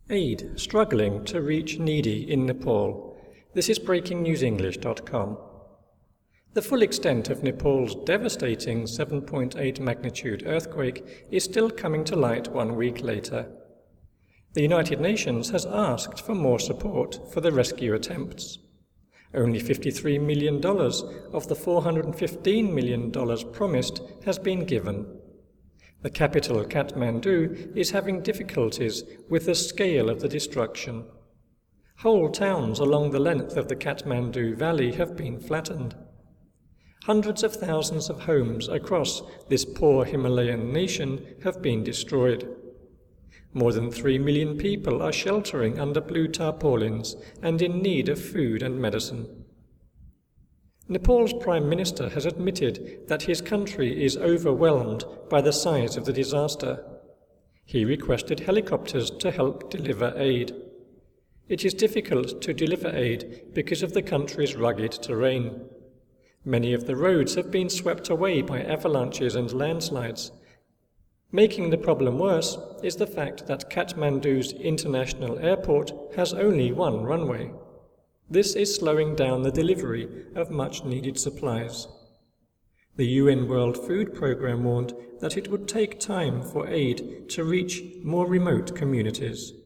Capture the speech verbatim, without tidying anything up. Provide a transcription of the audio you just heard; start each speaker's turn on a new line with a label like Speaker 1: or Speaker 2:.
Speaker 1: Aid struggling to reach needy in Nepal. This is breaking news english dot com. The full extent of Nepal's devastating seven point eight magnitude earthquake is still coming to light one week later. The United Nations has asked for more support for the rescue attempts. Only fifty-three million dollars of the four hundred fifteen million dollars promised has been given. The capital, Kathmandu, is having difficulties with the scale of the destruction. Whole towns along the length of the Kathmandu Valley have been flattened. Hundreds of thousands of homes across this poor Himalayan nation have been destroyed. More than three million people are sheltering under blue tarpaulins and in need of food and medicine. Nepal's Prime Minister has admitted that his country is overwhelmed by the size of the disaster. He requested helicopters to help deliver aid. It is difficult to deliver aid because of the country's rugged terrain. Many of the roads have been swept away by avalanches and landslides. Making the problem worse is the fact that Kathmandu's international airport has only one runway. This is slowing down the delivery of much-needed supplies. The U N World Food Programme warned that it would take time for aid to reach more remote communities.